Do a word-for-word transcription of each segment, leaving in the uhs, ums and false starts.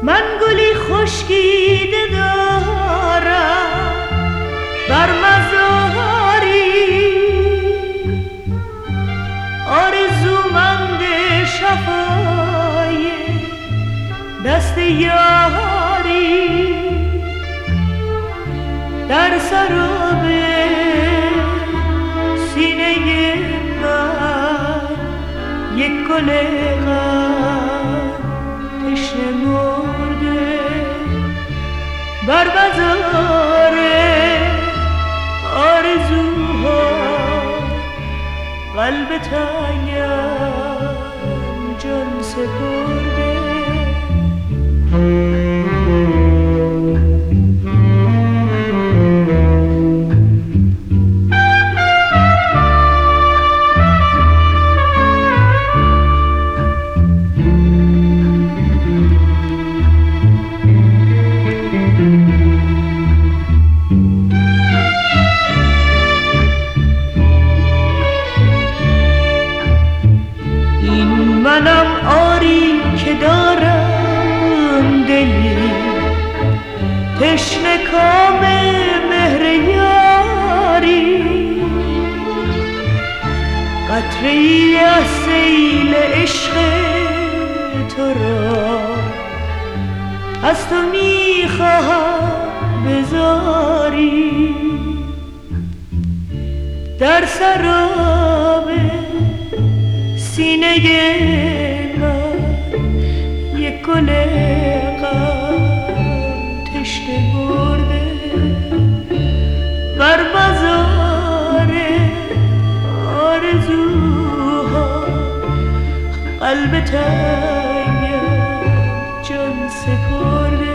من گلی خشکیده دارم بر مزاری، آرزومند شفای دست یاری، در سراب سینه من یک گل غم تشنه مرده، بر بازار آرزوها قلب تنگم جان سپرده. منم آری که دارم دلی تشنه کام مهر یاری، قطره‌ای از سیل عشق تو را از تو میخواهم بزاری، در سراب سینه من یک گل غم تشنه برده، بر بازار آرزوها قلب تنگم جان سپرده.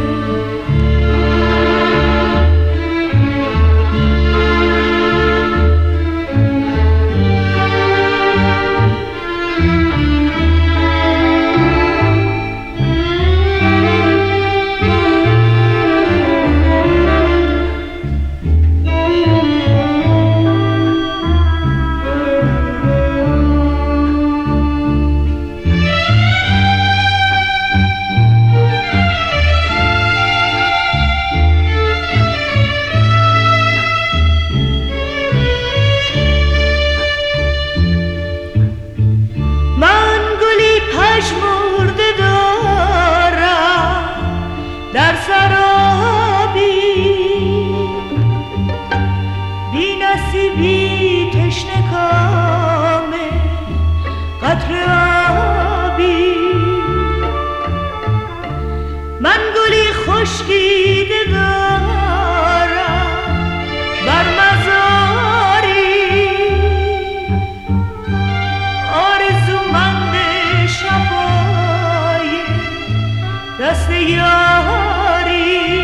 پژمرده دارم در سرابی، بی نصیبی تشنه کام قطره آبی، من گلی خشکیده دارم بر مزاری، آرزومند شفای دست یاری،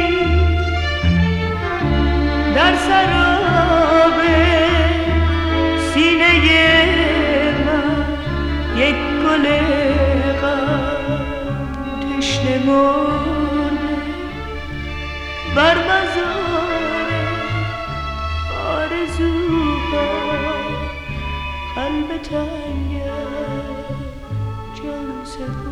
در سراب سینه من یک گل غم تشنه مرده، بر مزار آرزوها قلب تنگم جان سپرده.